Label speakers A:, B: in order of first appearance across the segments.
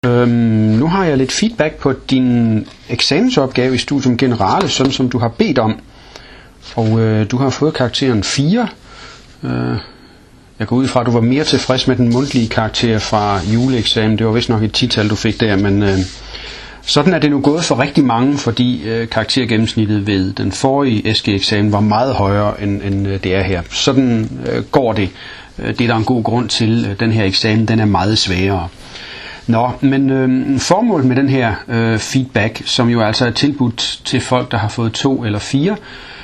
A: Nu har jeg lidt feedback på din eksamensopgave i Studium Generale, sådan som du har bedt om. Og du har fået karakteren 4. Jeg går ud fra, at du var mere tilfreds med den mundtlige karakter fra juleeksamen. Det var vist nok et 10-tal, du fik der, men sådan er det nu gået for rigtig mange, fordi karaktergennemsnittet ved den forrige SG-eksamen var meget højere, end det er her. Sådan går det. Det er der en god grund til. Den her eksamen, den er meget sværere. Nå, men formålet med den her feedback, som jo altså er tilbudt til folk, der har fået 2 eller 4,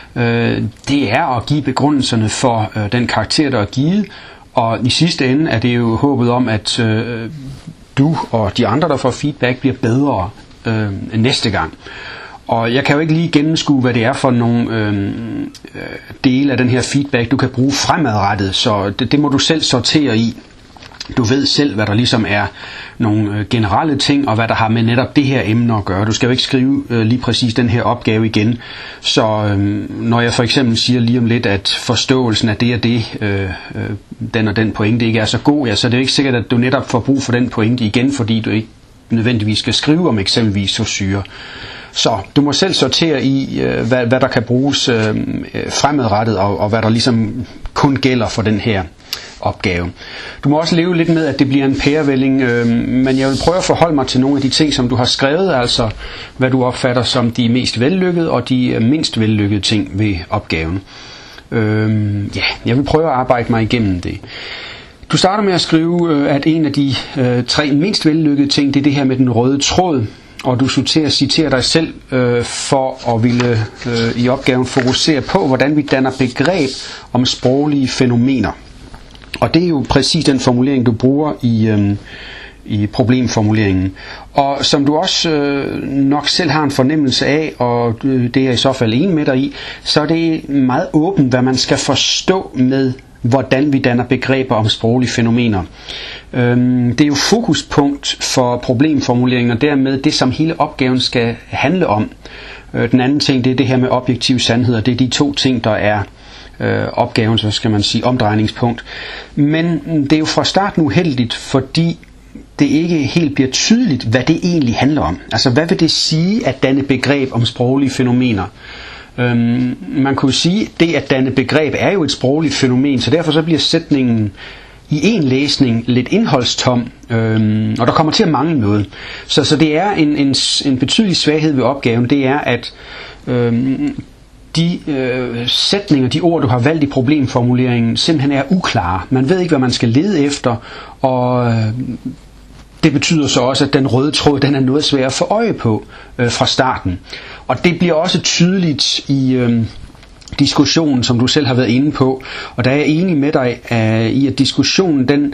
A: det er at give begrundelserne for den karakter, der er givet. Og i sidste ende er det jo håbet om, at du og de andre, der får feedback, bliver bedre næste gang. Og jeg kan jo ikke lige gennemskue, hvad det er for nogle dele af den her feedback, du kan bruge fremadrettet, så det må du selv sortere i. Du ved selv, hvad der ligesom er nogle generelle ting, og hvad der har med netop det her emne at gøre. Du skal jo ikke skrive lige præcis den her opgave igen. Så når jeg for eksempel siger lige om lidt, at forståelsen af det og det, den og den pointe ikke er så god, ja, så er det jo ikke sikkert, at du netop får brug for den pointe igen, fordi du ikke nødvendigvis skal skrive om eksempelvis sosyre. Så du må selv sortere i, hvad der kan bruges fremadrettet, og hvad der ligesom kun gælder for den her opgave. Du må også leve lidt med, at det bliver en pærevælling, men jeg vil prøve at forholde mig til nogle af de ting, som du har skrevet, altså hvad du opfatter som de mest vellykkede og de mindst vellykkede ting ved opgaven. Jeg vil prøve at arbejde mig igennem det. Du starter med at skrive, at en af de 3 mindst vellykkede ting, det er det her med den røde tråd, og du citerer dig selv for at ville i opgaven fokusere på, hvordan vi danner begreb om sproglige fænomener. Og det er jo præcis den formulering, du bruger i problemformuleringen. Og som du også nok selv har en fornemmelse af, og det er jeg i så fald enig med dig i, så er det meget åbent, hvad man skal forstå med, hvordan vi danner begreber om sproglige fænomener. Det er jo fokuspunkt for problemformuleringen, og dermed det, som hele opgaven skal handle om. Den anden ting, det er det her med objektive sandheder. Det er de 2 ting, der er opgaven, så skal man sige omdrejningspunkt. Men det er jo fra starten uheldigt, fordi det ikke helt bliver tydeligt, hvad det egentlig handler om. Altså, hvad vil det sige at danne begreb om sproglige fænomener? Man kunne sige, at det at danne begreb er jo et sprogligt fænomen, så derfor så bliver sætningen i en læsning lidt indholdstom, og der kommer til at mangle noget. Så det er en betydelig svaghed ved opgaven, det er, at de sætninger, de ord, du har valgt i problemformuleringen, simpelthen er uklare. Man ved ikke, hvad man skal lede efter, og det betyder så også, at den røde tråd, den er noget svær at få øje på fra starten. Og det bliver også tydeligt i diskussionen, som du selv har været inde på. Og der er jeg enig med dig i, at diskussionen den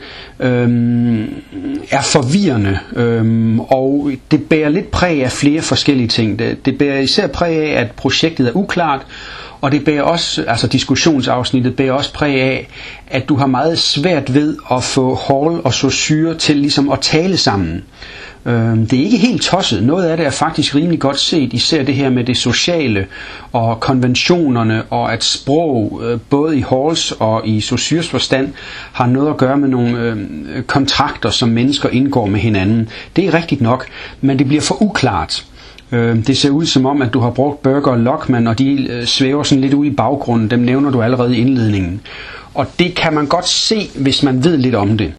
A: er forvirrende, og det bærer lidt præg af flere forskellige ting. Det bærer især præg af, at projektet er uklart, og det bærer også, altså diskussionsafsnittet bærer også præg af, at du har meget svært ved at få Hall og Saussure til ligesom at tale sammen. Det er ikke helt tosset. Noget af det er faktisk rimelig godt set, især det her med det sociale og konventionerne, og at sprog, både i Halls og i Saussures forstand, har noget at gøre med nogle kontrakter, som mennesker indgår med hinanden. Det er rigtigt nok, men det bliver for uklart. Det ser ud som om, at du har brugt Berger og Lockman, og de svæver sådan lidt ude i baggrunden. Dem nævner du allerede i indledningen. Og det kan man godt se, hvis man ved lidt om det.